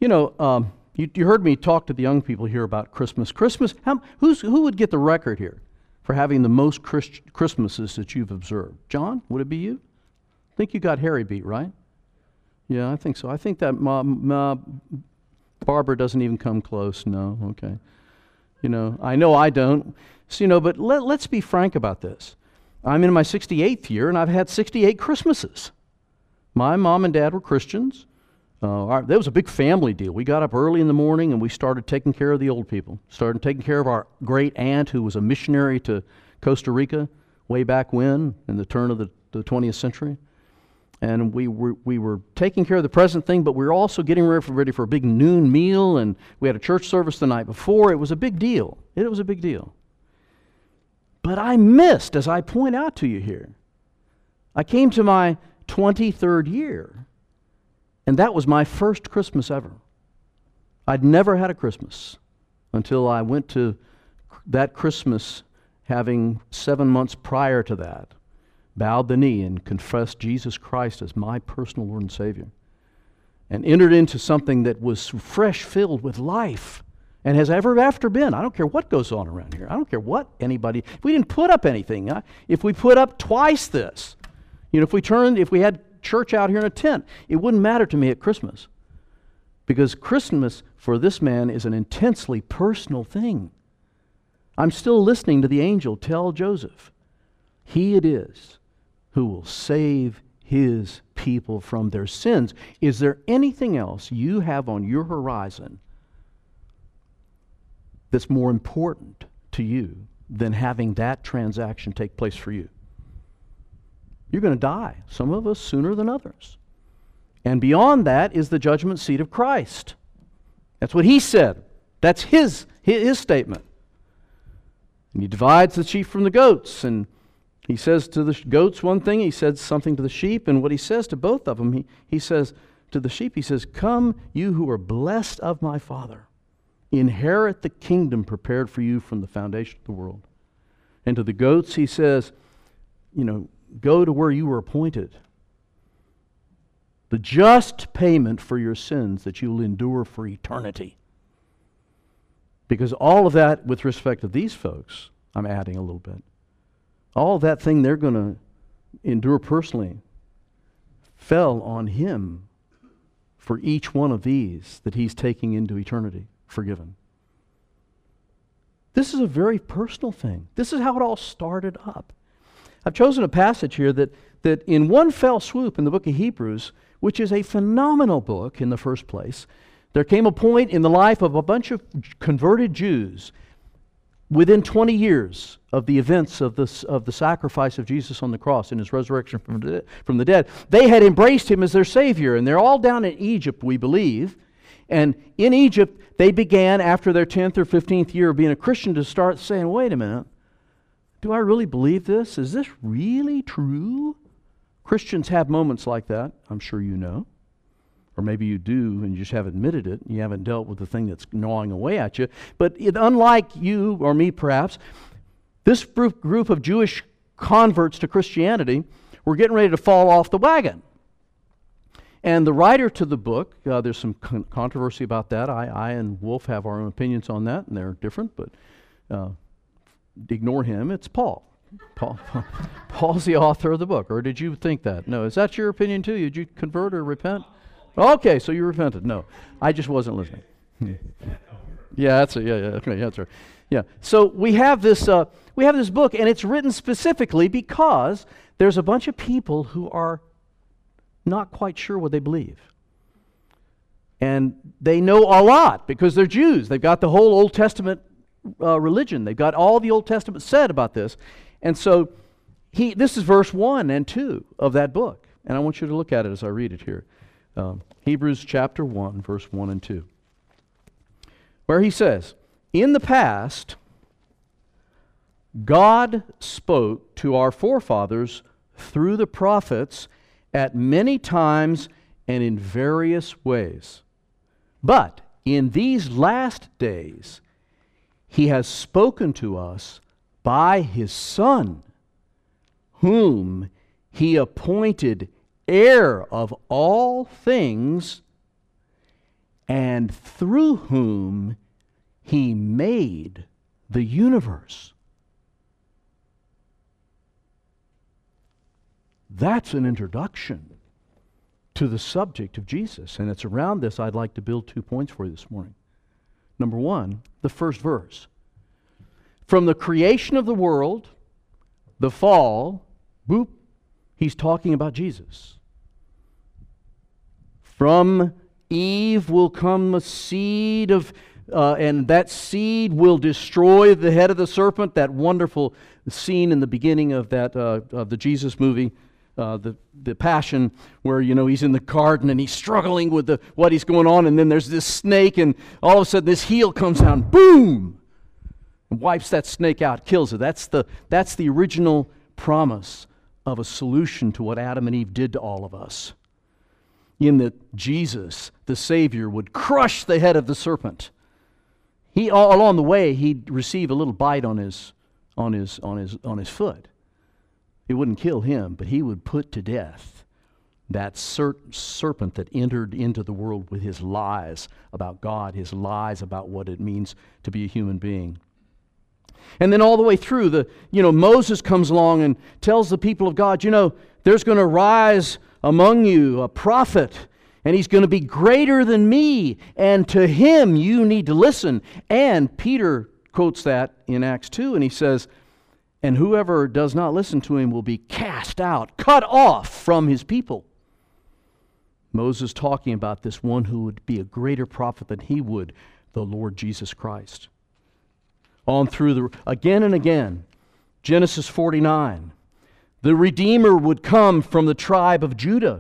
You heard me talk to the young people here about Christmas. Who would get the record here for having the most Christmases that you've observed? John, would it be you? I think you got Harry beat, right? Yeah, I think so. I think that Barbara doesn't even come close. No, okay. I know I don't. So, but let's be frank about this. I'm in my 68th year, and I've had 68 Christmases. My mom and dad were Christians. That was a big family deal. We got up early in the morning, and we started taking care of the old people. Started taking care of our great aunt, who was a missionary to Costa Rica way back when, in the turn of the 20th century. And we were taking care of the present thing, but we were also getting ready for a big noon meal, and we had a church service the night before. It was a big deal. It was a big deal. But I missed, as I point out to you here, I came to my 23rd year, and that was my first Christmas ever. I'd never had a Christmas until I went to that Christmas, having 7 months prior to that, bowed the knee and confessed Jesus Christ as my personal Lord and Savior, and entered into something that was fresh, filled with life, and has ever after been. I don't care what goes on around here. I don't care what anybody, if we didn't put up anything, if we put up twice this, if we had church out here in a tent, it wouldn't matter to me at Christmas. Because Christmas for this man is an intensely personal thing. I'm still listening to the angel tell Joseph, he it is who will save his people from their sins. Is there anything else you have on your horizon that's more important to you than having that transaction take place for you? You're going to die, some of us sooner than others. And beyond that is the judgment seat of Christ. That's what he said. That's his statement. And he divides the sheep from the goats, and he says to the goats one thing, he says something to the sheep, and what he says to both of them, he says to the sheep, he says, "Come, you who are blessed of my Father, inherit the kingdom prepared for you from the foundation of the world." And to the goats, he says, go to where you were appointed. The just payment for your sins that you will endure for eternity. Because all of that, with respect to these folks, I'm adding a little bit, all that thing they're going to endure personally fell on him for each one of these that he's taking into eternity, forgiven. This is a very personal thing. This is how it all started up. I've chosen a passage here that in one fell swoop in the book of Hebrews, which is a phenomenal book in the first place, there came a point in the life of a bunch of converted Jews within 20 years of the events of the sacrifice of Jesus on the cross and his resurrection from the dead. They had embraced him as their Savior, and they're all down in Egypt, we believe. And in Egypt, they began, after their 10th or 15th year of being a Christian, to start saying, wait a minute, do I really believe this? Is this really true? Christians have moments like that, I'm sure you know. Or maybe you do and you just haven't admitted it. You haven't dealt with the thing that's gnawing away at you. But unlike you or me perhaps, this group of Jewish converts to Christianity were getting ready to fall off the wagon. And the writer to the book, there's some controversy about that. I and Wolf have our own opinions on that, and they're different, but ignore him. It's Paul. Paul's the author of the book. Or did you think that? No. Is that your opinion too? Did you convert or repent? Okay, so you repented. No, I just wasn't listening. Yeah, that's it. Yeah, okay, that's right. Yeah. So we have this book, and it's written specifically because there's a bunch of people who are not quite sure what they believe. And they know a lot because they're Jews. They've got the whole Old Testament religion. They've got all the Old Testament said about this. And so this is verse 1 and 2 of that book. And I want you to look at it as I read it here. Hebrews chapter 1, verse 1 and 2. Where he says, "In the past, God spoke to our forefathers through the prophets at many times and in various ways. But in these last days, he has spoken to us by his Son, whom he appointed heir of all things, and and through whom He made the universe. That's an introduction to the subject of Jesus. And it's around this I'd like to build 2 points for you this morning. Number one, the first verse. From the creation of the world, the fall, boop, He's talking about Jesus. From Eve will come a seed of, and that seed will destroy the head of the serpent. That wonderful scene in the beginning of that of the Jesus movie, the Passion, where he's in the garden and he's struggling with what he's going on, and then there's this snake, and all of a sudden this heel comes down, boom, and wipes that snake out, kills it. That's the original promise of a solution to what Adam and Eve did to all of us. In that Jesus, the Savior, would crush the head of the serpent. He along the way he'd receive a little bite on his foot. It wouldn't kill him, but he would put to death that serpent that entered into the world with his lies about God, his lies about what it means to be a human being. And then all the way through, Moses comes along and tells the people of God, there's going to rise among you a prophet, and he's going to be greater than me, and to him you need to listen. And Peter quotes that in Acts 2, and he says, and whoever does not listen to him will be cast out, cut off from his people. Moses talking about this one who would be a greater prophet than he would, the Lord Jesus Christ. On through again and again, Genesis 49, the Redeemer would come from the tribe of Judah.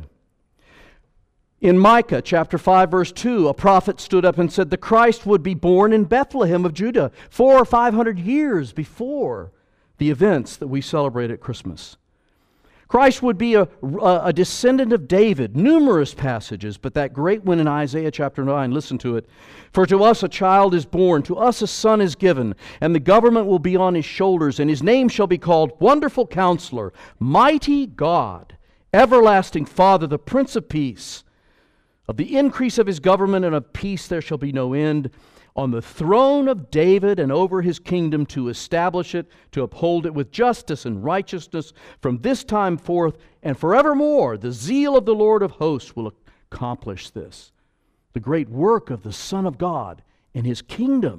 In Micah chapter 5 verse 2, a prophet stood up and said the Christ would be born in Bethlehem of Judah 400 or 500 years before the events that we celebrate at Christmas. Christ would be a descendant of David. Numerous passages, but that great one in Isaiah chapter 9, listen to it. For to us a child is born, to us a son is given, and the government will be on his shoulders, and his name shall be called Wonderful Counselor, Mighty God, Everlasting Father, the Prince of Peace. Of the increase of his government and of peace there shall be no end. On the throne of David and over his kingdom, to establish it, to uphold it with justice and righteousness from this time forth and forevermore. The zeal of the Lord of hosts will accomplish this. The great work of the Son of God and his kingdom.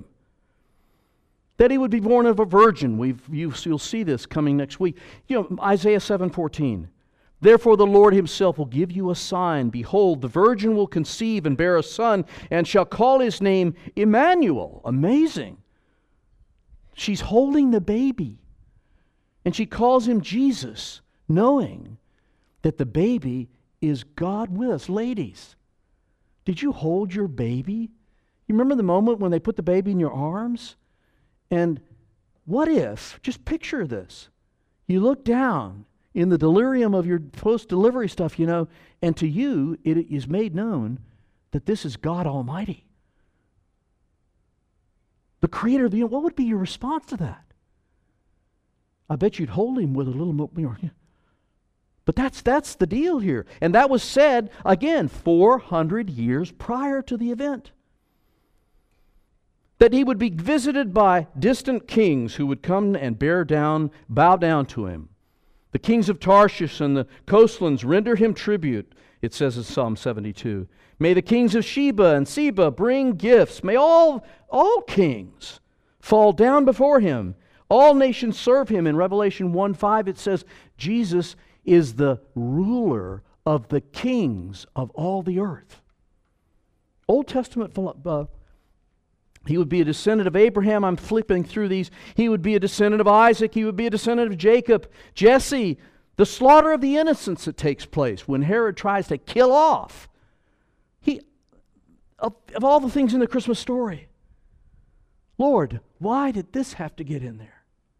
That he would be born of a virgin. You'll see this coming next week. Isaiah 7:14. Therefore the Lord himself will give you a sign. Behold, the virgin will conceive and bear a son, and shall call his name Emmanuel. Amazing. She's holding the baby, and she calls him Jesus, knowing that the baby is God with us. Ladies, did you hold your baby? You remember the moment when they put the baby in your arms? And what if, just picture this, you look down in the delirium of your post-delivery stuff, and to you it is made known that this is God Almighty, the Creator of the universe. What would be your response to that? I bet you'd hold him with a little more. But that's the deal here. And that was said, again, 400 years prior to the event. That he would be visited by distant kings who would come and bow down to him. The kings of Tarshish and the coastlands render him tribute, it says in Psalm 72. May the kings of Sheba and Seba bring gifts. May all kings fall down before him. All nations serve him. In Revelation 1:5 it says, Jesus is the ruler of the kings of all the earth. Old Testament, he would be a descendant of Abraham. I'm flipping through these. He would be a descendant of Isaac. He would be a descendant of Jacob. Jesse, the slaughter of the innocents that takes place when Herod tries to kill off. Of all the things in the Christmas story, Lord, why did this have to get in there?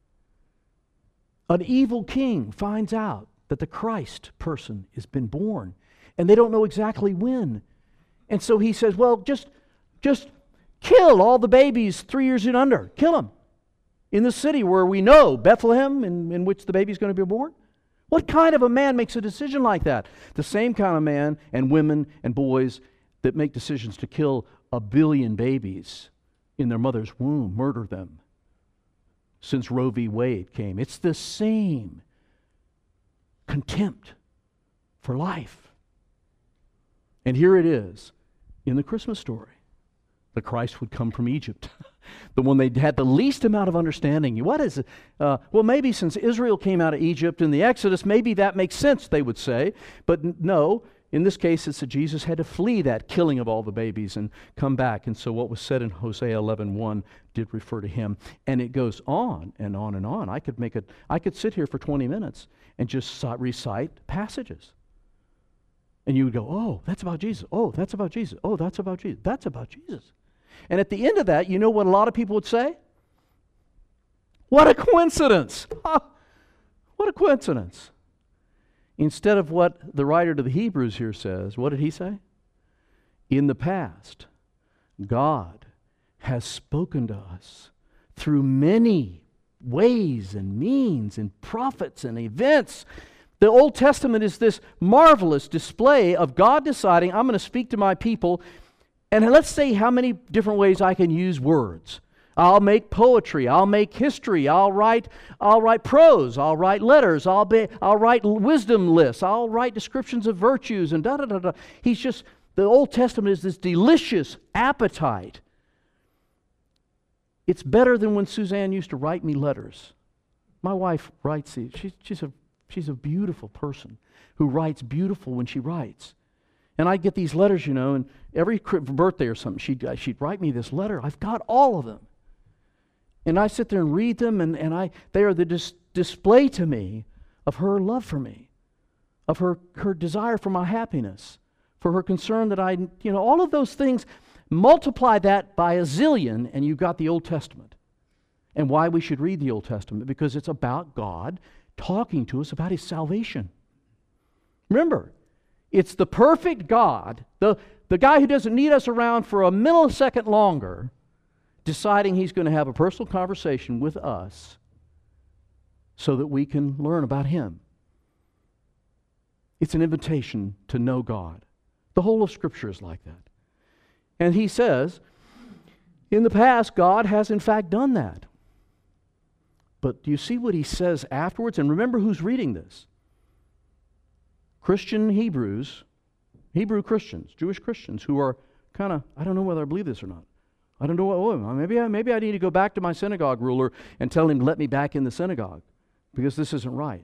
An evil king finds out that the Christ person has been born, and they don't know exactly when. And so he says, well, just kill all the babies 3 years and under. Kill them. In the city where we know, Bethlehem, in which the baby's going to be born. What kind of a man makes a decision like that? The same kind of man and women and boys that make decisions to kill 1 billion babies in their mother's womb, murder them since Roe v. Wade came. It's the same contempt for life. And here it is in the Christmas story. The Christ would come from Egypt, the one they had the least amount of understanding. What is it? Well, maybe since Israel came out of Egypt in the Exodus, maybe that makes sense, they would say. But no, in this case, it's that Jesus had to flee that killing of all the babies and come back. And so what was said in Hosea 11:1 did refer to him. And it goes on and on and on. I could sit here for 20 minutes and just recite passages. And you would go, oh, that's about Jesus. Oh, that's about Jesus. Oh, that's about Jesus. That's about Jesus. And at the end of that, you know what a lot of people would say? What a coincidence! What a coincidence. Instead of what the writer to the Hebrews here says, what did he say? In the past, God has spoken to us through many ways and means and prophets and events. The Old Testament is this marvelous display of God deciding, I'm going to speak to my people, and let's say how many different ways I can use words. I'll make poetry, I'll make history, I'll write prose, I'll write letters, I'll write wisdom lists, I'll write descriptions of virtues, and da-da-da-da. The Old Testament is this delicious appetite. It's better than when Suzanne used to write me letters. My wife writes these. She's a beautiful person who writes beautiful when she writes. And I'd get these letters, and every birthday or something, she'd write me this letter. I've got all of them. And I sit there and read them, and they are the display to me of her love for me, of her desire for my happiness, for her concern that all of those things, multiply that by a zillion, and you've got the Old Testament. And why we should read the Old Testament, because it's about God talking to us about His salvation. Remember, it's the perfect God, the guy who doesn't need us around for a millisecond longer, deciding He's going to have a personal conversation with us so that we can learn about Him. It's an invitation to know God. The whole of Scripture is like that. And He says, in the past, God has in fact done that. But do you see what He says afterwards? And remember who's reading this. Christian Hebrews, Hebrew Christians, Jewish Christians who are kind of, I don't know whether I believe this or not. I don't know what, maybe I need to go back to my synagogue ruler and tell him to let me back in the synagogue because this isn't right.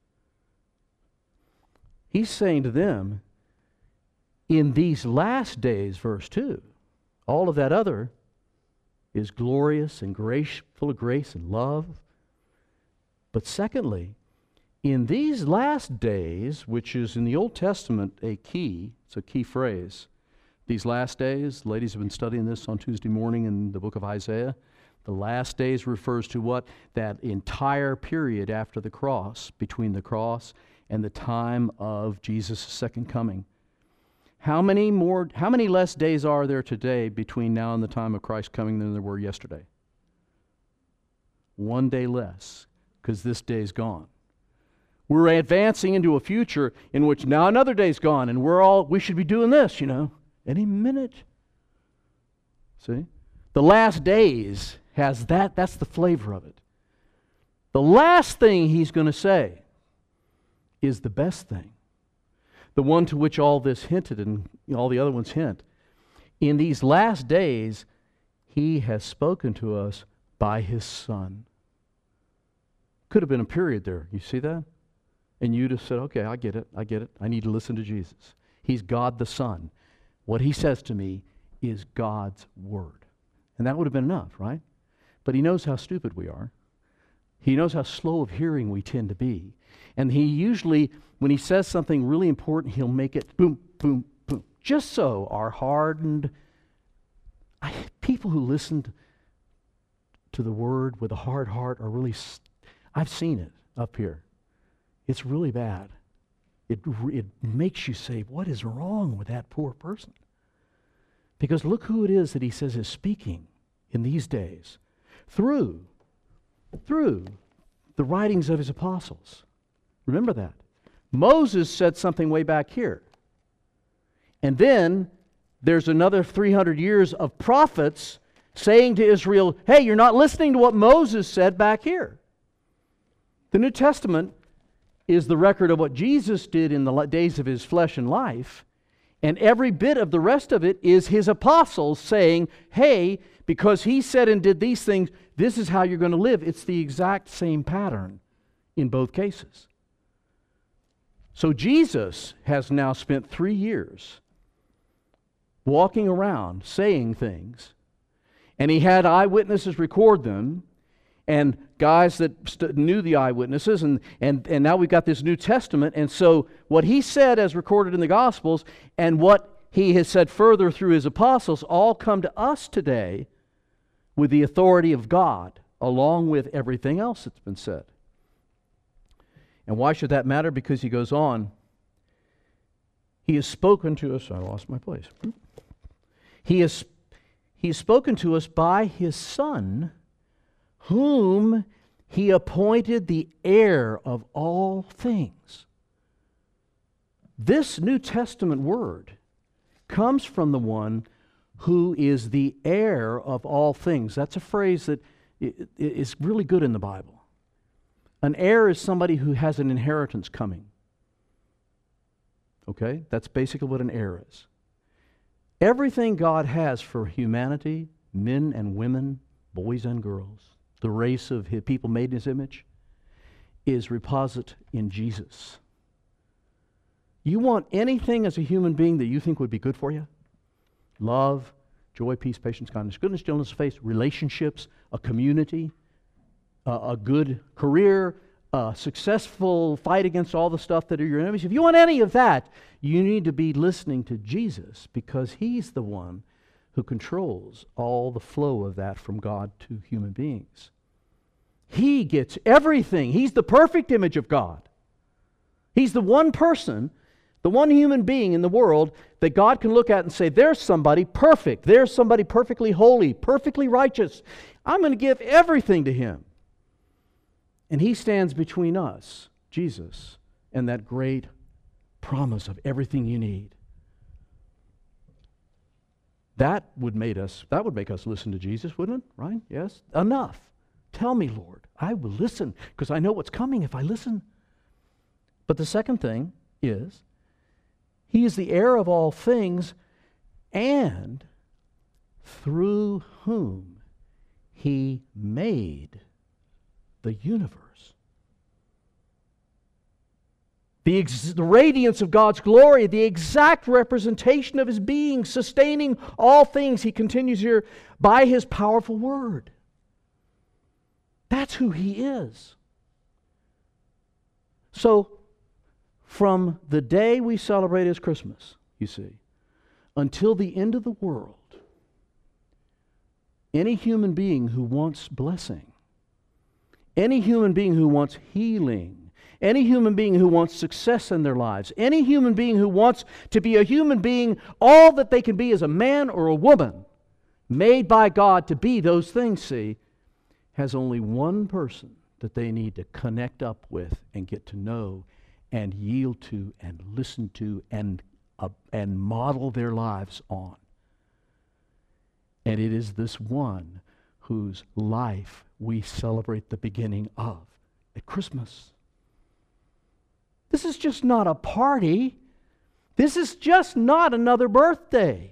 He's saying to them, in these last days, verse 2, all of that other is glorious and full of grace and love. But secondly, in these last days, which is in the Old Testament it's a key phrase. These last days, ladies have been studying this on Tuesday morning in the book of Isaiah. The last days refers to what? That entire period after the cross, between the cross and the time of Jesus' second coming. How many less days are there today between now and the time of Christ coming than there were yesterday? 1 day less, because this day's gone. We're advancing into a future in which now another day's gone, and we should be doing this, any minute. See? The last days has that. That's the flavor of it. The last thing He's going to say is the best thing. The one to which all this hinted and all the other ones hint. In these last days, He has spoken to us by His Son. Could have been a period there. You see that? And you'd have said, okay, I get it. I need to listen to Jesus. He's God the Son. What He says to me is God's Word. And that would have been enough, right? But He knows how stupid we are. He knows how slow of hearing we tend to be. And He usually, when He says something really important, He'll make it boom, boom, boom. Just so our hardened, people who listened to the Word with a hard heart are really, I've seen it up here. It's really bad. It makes you say, what is wrong with that poor person? Because look who it is that He says is speaking in these days through the writings of His apostles. Remember that. Moses said something way back here. And then there's another 300 years of prophets saying to Israel, hey, you're not listening to what Moses said back here. The New Testament is the record of what Jesus did in the days of his flesh and life, and every bit of the rest of it is his apostles saying, hey, because he said and did these things, this is how you're going to live. It's the exact same pattern in both cases. So Jesus has now spent 3 years walking around saying things, and he had eyewitnesses record them, and guys that knew the eyewitnesses, and now we've got this New Testament, and so what he said as recorded in the Gospels and what he has said further through his apostles all come to us today with the authority of God, along with everything else that's been said. And why should that matter? Because he goes on, he has spoken to us, I lost my place. He has spoken to us by his Son, whom he appointed the heir of all things. This New Testament word comes from the one who is the heir of all things. That's a phrase that is really good in the Bible. An heir is somebody who has an inheritance coming. Okay? That's basically what an heir is. Everything God has for humanity, men and women, boys and girls, the race of his people made in his image, is reposite in Jesus. You want anything as a human being that you think would be good for you? Love, joy, peace, patience, kindness, goodness, gentleness, faith, relationships, a community, a good career, a successful fight against all the stuff that are your enemies. If you want any of that, you need to be listening to Jesus, because he's the one who controls all the flow of that from God to human beings. He gets everything. He's the perfect image of God. He's the one person, the one human being in the world that God can look at and say, there's somebody perfect. There's somebody perfectly holy, perfectly righteous. I'm going to give everything to him. And he stands between us, Jesus, and that great promise of everything you need. That would make us listen to Jesus, wouldn't it? Right? Yes? Enough. Tell me, Lord. I will listen, because I know what's coming if I listen. But the second thing is, he is the heir of all things, and through whom he made the universe. The radiance of God's glory, the exact representation of his being, sustaining all things, he continues here, by his powerful word. That's who he is. So, from the day we celebrate his Christmas, you see, until the end of the world, any human being who wants blessing, any human being who wants healing, any human being who wants success in their lives, any human being who wants to be a human being, all that they can be is a man or a woman, made by God to be those things, see, has only one person that they need to connect up with and get to know and yield to and listen to and model their lives on. And it is this one whose life we celebrate the beginning of at Christmas. This is just not a party. This is just not another birthday.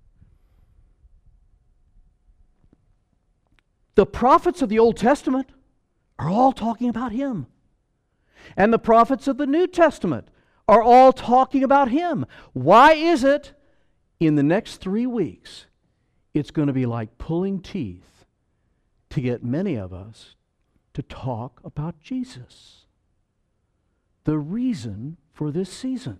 The prophets of the Old Testament are all talking about him. And the prophets of the New Testament are all talking about him. Why is it in the next 3 weeks it's going to be like pulling teeth to get many of us to talk about Jesus? The reason for this season.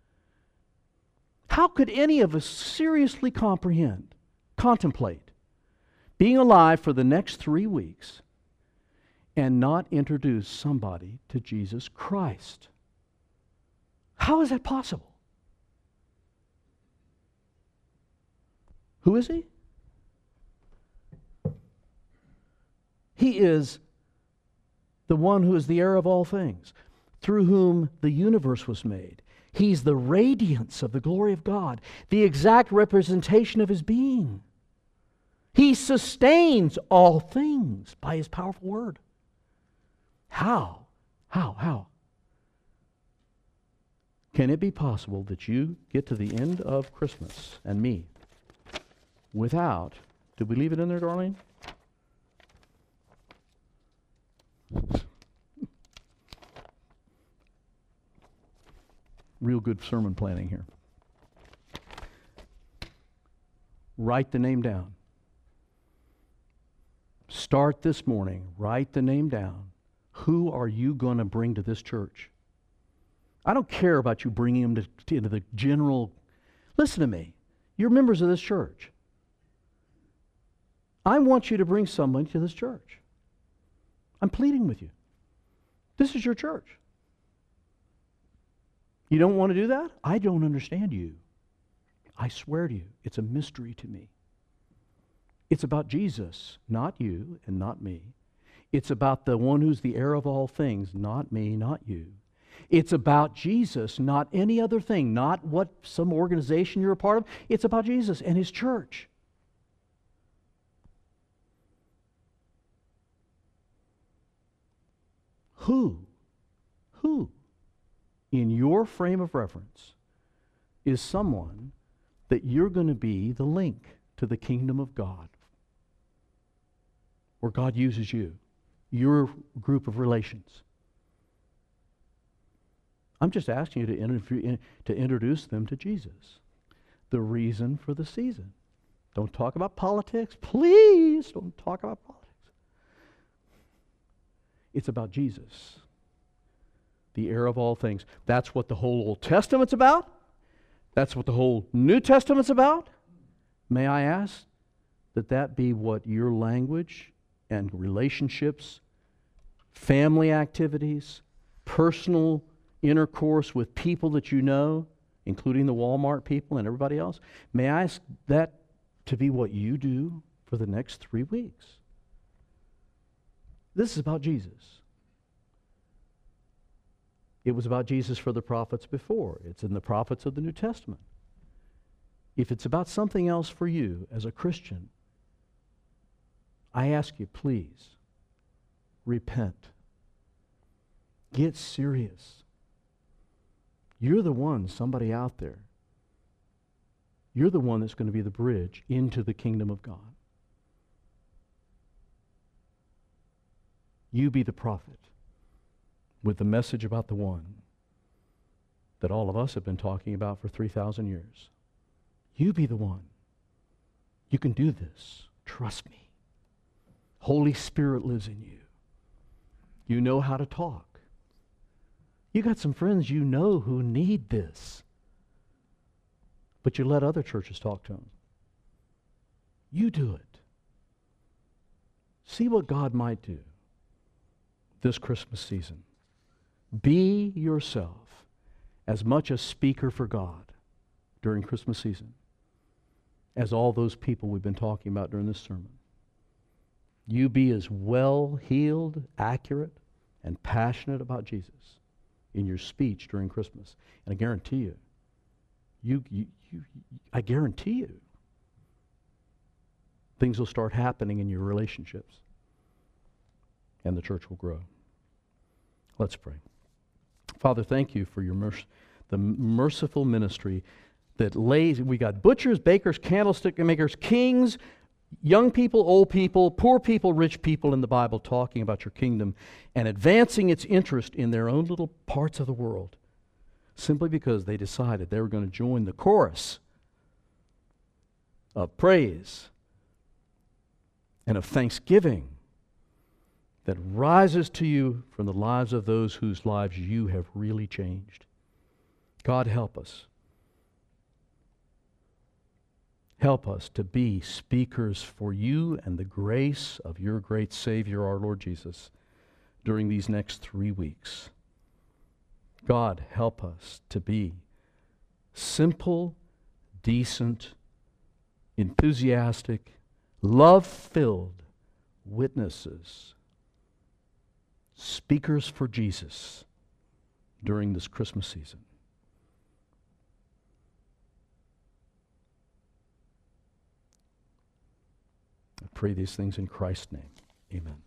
How could any of us seriously contemplate being alive for the next 3 weeks and not introduce somebody to Jesus Christ? How is that possible? Who is he? He is the one who is the heir of all things, through whom the universe was made. He's the radiance of the glory of God, the exact representation of His being. He sustains all things by His powerful word. How? How? Can it be possible that you get to the end of Christmas, and me, without, did we leave it in there, Darlene? Real good sermon planning here. Write the name down. Start this morning. Write the name down. Who are you going to bring to this church? I don't care about you bringing them into the general. Listen to me. You're members of this church. I want you to bring someone to this church. I'm pleading with you. This is your church. You don't want to do that? I don't understand you. I swear to you, it's a mystery to me. It's about Jesus, not you and not me. It's about the one who's the heir of all things, not me, not you. It's about Jesus, not any other thing, not what some organization you're a part of. It's about Jesus and His church. Who in your frame of reference is someone that you're going to be the link to the kingdom of God, where God uses you, your group of relations? I'm just asking you to introduce them to Jesus, the reason for the season. Don't talk about politics. Please don't talk about politics. It's about Jesus, the heir of all things. That's what the whole Old Testament's about. That's what the whole New Testament's about. May I ask that be what your language and relationships, family activities, personal intercourse with people that you know, including the Walmart people and everybody else, may I ask that to be what you do for the next 3 weeks? This is about Jesus. It was about Jesus for the prophets before. It's in the prophets of the New Testament. If it's about something else for you as a Christian, I ask you, please, repent. Get serious. You're the one, somebody out there. You're the one that's going to be the bridge into the kingdom of God. You be the prophet with the message about the one that all of us have been talking about for 3,000 years. You be the one. You can do this. Trust me. Holy Spirit lives in you. You know how to talk. You got some friends you know who need this. But you let other churches talk to them. You do it. See what God might do this Christmas season. Be yourself as much a speaker for God during Christmas season as all those people we've been talking about during this sermon. You be as well heeled, accurate, and passionate about Jesus in your speech during Christmas. And I guarantee I guarantee you, things will start happening in your relationships, and the church will grow. Let's pray. Father, thank you for your the merciful ministry that lays. We got butchers, bakers, candlestick makers, kings, young people, old people, poor people, rich people in the Bible talking about your kingdom and advancing its interest in their own little parts of the world simply because they decided they were going to join the chorus of praise and of thanksgiving that rises to you from the lives of those whose lives you have really changed. God, help us. Help us to be speakers for you and the grace of your great Savior, our Lord Jesus, during these next 3 weeks. God, help us to be simple, decent, enthusiastic, love-filled witnesses, speakers for Jesus during this Christmas season. pray these things in Christ's name. Amen.